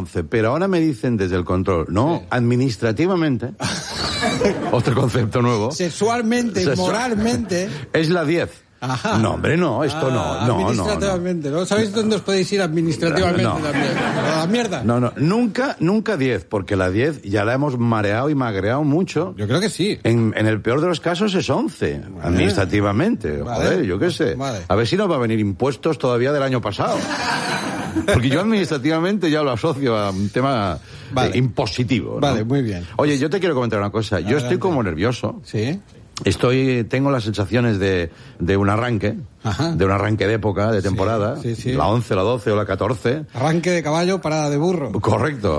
11, pero ahora me dicen desde el control, no, administrativamente, otro concepto nuevo. Sexualmente, moralmente. Es la 10. Ajá. No, hombre, no, esto no. Administrativamente, ¿no? ¿Sabéis dónde os podéis ir administrativamente también? ¿A la mierda? No, nunca 10, porque la 10 ya la hemos mareado y magreado mucho. Yo creo que sí. En el peor de los casos es 11, administrativamente. Vale. Joder, yo qué sé. Vale. A ver si nos va a venir impuestos todavía del año pasado. Porque yo administrativamente ya lo asocio a un tema impositivo, ¿no? Vale, muy bien. Oye, yo te quiero comentar una cosa. Yo estoy como nervioso. Sí. Tengo las sensaciones de un arranque, de un arranque de época, de temporada, sí. La 11, la 12 o la 14. Arranque de caballo, parada de burro. Correcto.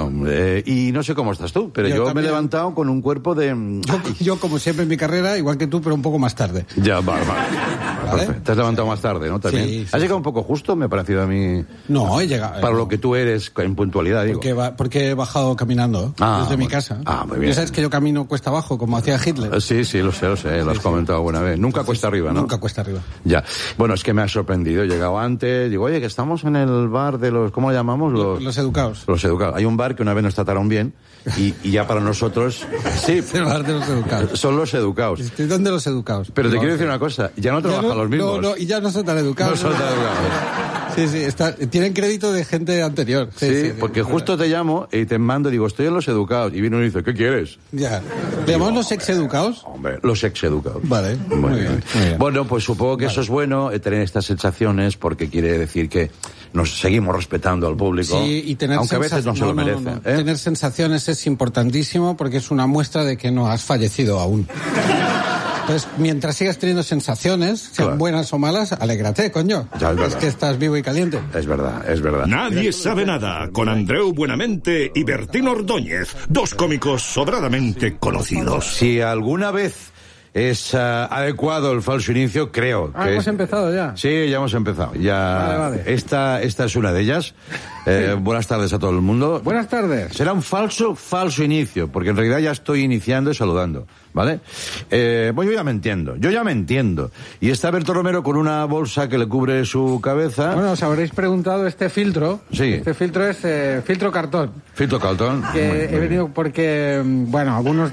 Y no sé cómo estás tú, pero yo me he levantado con un cuerpo de... Yo, como siempre en mi carrera, igual que tú, pero un poco más tarde. Ya, vale. Perfecto. Te has levantado más tarde, ¿no? También. Sí. ¿Has llegado un poco justo? Me ha parecido a mí... No, he llegado... Para lo que tú eres en puntualidad, digo. Porque he bajado caminando desde mi casa. Muy bien. Ya sabes que yo camino cuesta abajo, como hacía Hitler. Sí, lo sé, lo has comentado alguna vez. Nunca cuesta arriba, ¿no? Nunca cuesta arriba. Ya. Bueno, es que me ha sorprendido. He llegado antes, digo, oye, que estamos en el bar de los... ¿Cómo lo llamamos? Los educados. Los educados. Hay un bar que una vez nos trataron bien y ya para nosotros... Sí. El bar de los educados. Son los educados. Estoy donde los educados. Pero te quiero decir una cosa, ya no trabajan los mismos. No, y ya no son tan educados. No son tan educados. Sí, tienen crédito de gente anterior. Sí, porque justo te llamo y te mando y digo, estoy en los educados. Y viene uno y dice, ¿qué quieres? Ya. ¿Le llamamos los ex-educados? Hombre, los ex-educados. Vale, muy bien. Bueno, pues supongo que eso es bueno, tener estas sensaciones, porque quiere decir que nos seguimos respetando al público, sí, y tener aunque a veces no se lo merecen. No. Tener sensaciones es importantísimo porque es una muestra de que no has fallecido aún. Entonces, mientras sigas teniendo sensaciones, sean buenas o malas, alégrate, coño. Ya, es que estás vivo y caliente. Es verdad. Nadie sabe nada, con Andreu Buenamente y Bertín Ordóñez, dos cómicos sobradamente conocidos. Si alguna vez es adecuado el falso inicio, creo que hemos empezado ya. Sí, ya hemos empezado. Vale. Esta es una de ellas. Buenas tardes a todo el mundo. Buenas tardes. Será un falso inicio, porque en realidad ya estoy iniciando y saludando, ¿vale? Pues yo ya me entiendo. Y está Berto Romero con una bolsa que le cubre su cabeza. Bueno, os habréis preguntado este filtro. Sí. Este filtro es filtro cartón. Filtro cartón. Que he venido porque, bueno, algunos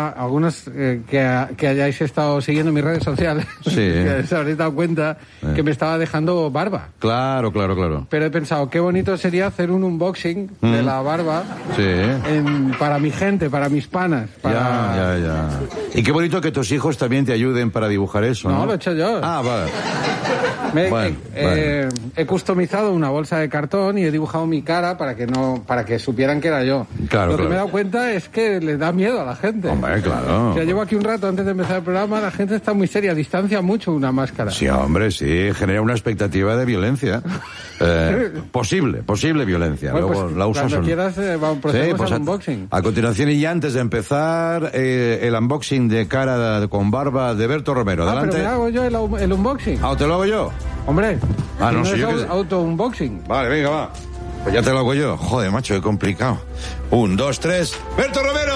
que hayáis estado siguiendo mis redes sociales, que os habréis dado cuenta que me estaba dejando barba. Claro. Pero he pensado, qué bonito sería hacer un unboxing de la barba para mi gente, para mis panas. Ya. Y qué bonito que tus hijos también te ayuden para dibujar eso, ¿no? No, lo he hecho yo. Vale. He customizado una bolsa de cartón y he dibujado mi cara para que supieran que era yo. Lo que me he dado cuenta es que le da miedo a la gente. Hombre, claro. Ya llevo aquí un rato antes de empezar el programa, la gente está muy seria, distancia mucho una máscara. Sí, hombre, sí, genera una expectativa de violencia. Posible violencia. Bueno, luego pues, la usas. Cuando quieras, procedemos al unboxing. A continuación y ya antes de empezar, el unboxing de cara con barba de Berto Romero. Adelante. Pero me hago yo el unboxing. ¿Te lo hago yo? Hombre, no sé yo. Auto-unboxing. Vale, venga, va. Pues ya te lo hago yo. Joder, macho, qué complicado. 1, 2, 3. ¡Berto Romero!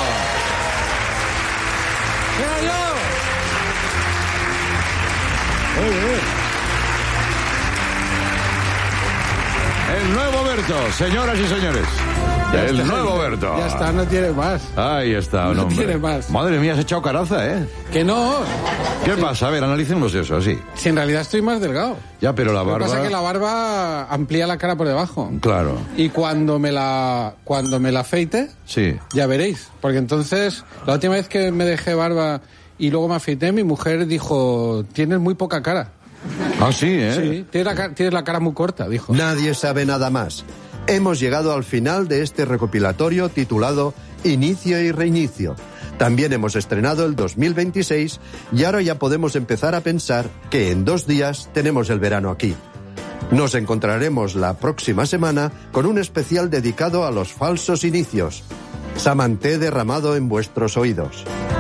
¡Era yo! Muy bien. El nuevo Berto, señoras y señores. El nuevo Berto. Ya está, no tiene más. Ahí está, no tiene más. Madre mía, has echado caraza, ¿eh? Que no. ¿Qué pasa? A ver, analicemos eso, así. Si en realidad estoy más delgado. Ya, pero la barba... Lo que pasa es que la barba amplía la cara por debajo. Claro. Y cuando me la afeite, ya veréis. Porque entonces, la última vez que me dejé barba y luego me afeité, mi mujer dijo, tienes muy poca cara. Ah, sí, ¿eh? Sí, tienes la cara muy corta, dijo. Nadie sabe nada más. Hemos llegado al final de este recopilatorio titulado Inicio y Reinicio. También hemos estrenado el 2026 y ahora ya podemos empezar a pensar que en 2 días tenemos el verano aquí. Nos encontraremos la próxima semana con un especial dedicado a los falsos inicios. Samanté derramado en vuestros oídos.